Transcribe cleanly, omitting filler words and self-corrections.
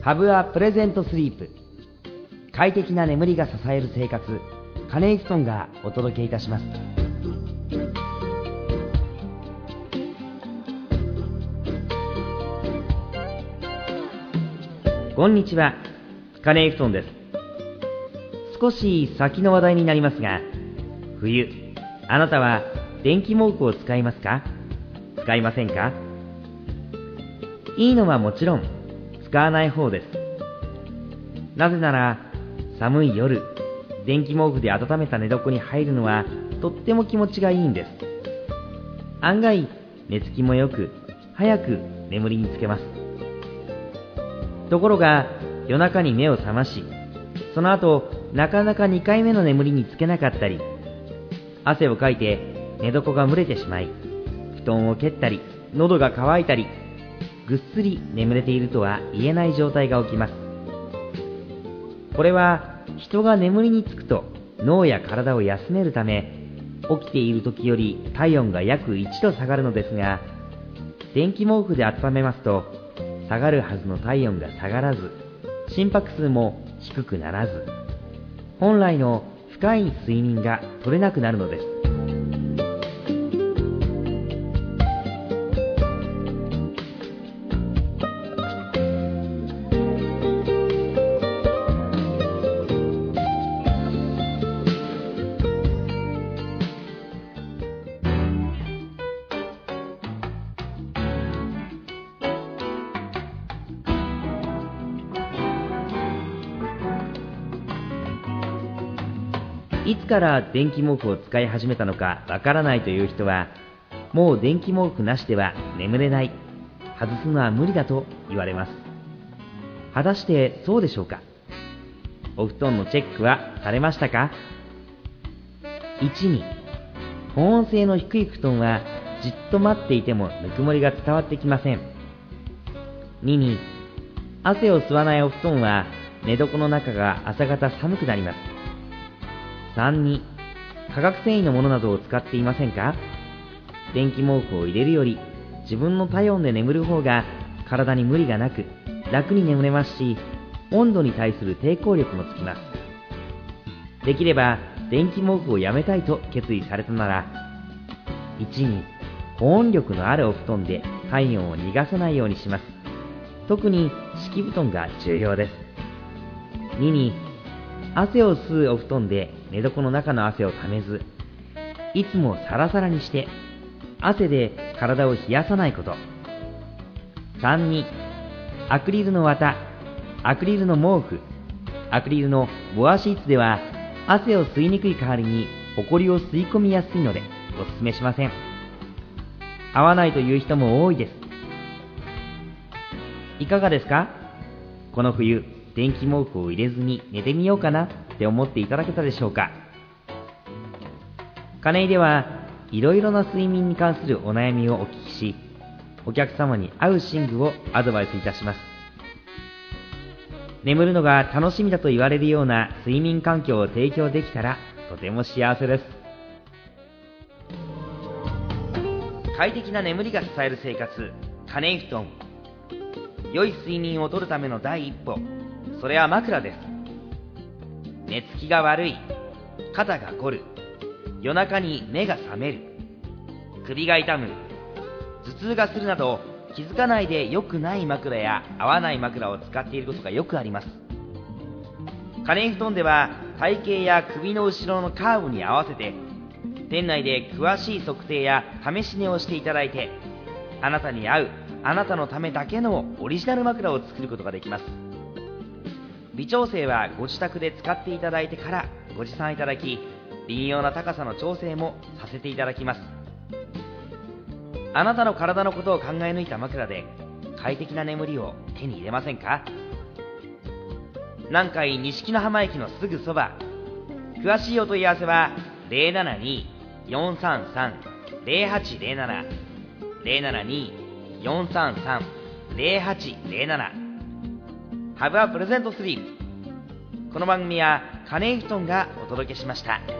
ハブアプレゼントスリープ、快適な眠りが支える生活、カネイフトンがお届けいたします。こんにちは、カネイフトンです。少し先の話題になりますが、冬、あなたは電気毛布を使いますか？使いませんか？いいのはもちろん使わない方です。なぜなら、寒い夜、電気毛布で温めた寝床に入るのはとっても気持ちがいいんです。案外、寝つきもよく、早く眠りにつけます。ところが、夜中に目を覚まし、その後、なかなか2回目の眠りにつけなかったり、汗をかいて寝床が蒸れてしまい、布団を蹴ったり、喉が渇いたり、ぐっすり眠れているとは言えない状態が起きます。これは人が眠りにつくと脳や体を休めるため、起きている時より体温が約1度下がるのですが、電気毛布で温めますと、下がるはずの体温が下がらず、心拍数も低くならず、本来の深い睡眠が取れなくなるのです。いつから電気毛布を使い始めたのかわからないという人は、もう電気毛布なしでは眠れない、外すのは無理だと言われます。果たしてそうでしょうか。お布団のチェックはされましたか？ 1 に、保温性の低い布団はじっと待っていてもぬくもりが伝わってきません。2に、汗を吸わないお布団は寝床の中が朝方寒くなります。3に、化学繊維のものなどを使っていませんか？電気毛布を入れるより自分の体温で眠る方が体に無理がなく楽に眠れますし、温度に対する抵抗力もつきます。できれば電気毛布をやめたいと決意されたなら、1に、保温力のあるお布団で体温を逃がさないようにします。特に敷布団が重要です。2に、汗を吸うお布団で寝床の中の汗をためず、いつもサラサラにして汗で体を冷やさないこと。3に、アクリルの綿、アクリルの毛布、アクリルのボアシーツでは汗を吸いにくい代わりにホコリを吸い込みやすいのでおすすめしません。合わないという人も多いです。いかがですか？この冬、電気毛布を入れずに寝てみようかなって思っていただけたでしょうか。カネイではいろいろな睡眠に関するお悩みをお聞きし、お客様に合う寝具をアドバイスいたします。眠るのが楽しみだと言われるような睡眠環境を提供できたらとても幸せです。快適な眠りが支える生活、カネイフトン。良い睡眠をとるための第一歩、それは枕です。寝つきが悪い、肩が凝る、夜中に目が覚める、首が痛む、頭痛がするなど、気づかないで良くない枕や合わない枕を使っていることがよくあります。カネイフトンでは体型や首の後ろのカーブに合わせて、店内で詳しい測定や試し寝をしていただいて、あなたに合う、あなたのためだけのオリジナル枕を作ることができます。微調整はご自宅で使っていただいてからご持参いただき、微妙な高さの調整もさせていただきます。あなたの体のことを考え抜いた枕で快適な眠りを手に入れませんか？南海錦の浜駅のすぐそば。詳しいお問い合わせは 072-433-0807 072-433-0807。Have a pleasant sleep。この番組はカネイフトンがお届けしました。